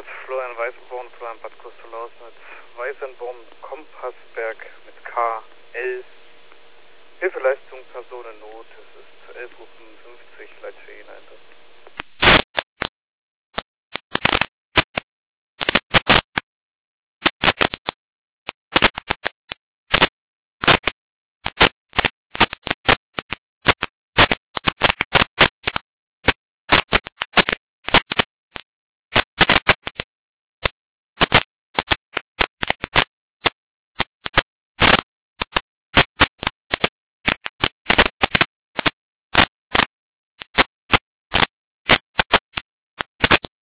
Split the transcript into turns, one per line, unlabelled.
Einsatz Florian Weißenborn, Florian Bad Kostolaus mit Weißenborn, Kompassberg mit KL. Hilfeleistung, Person in Not, es ist 11:55 Uhr, Leitstelle Jena.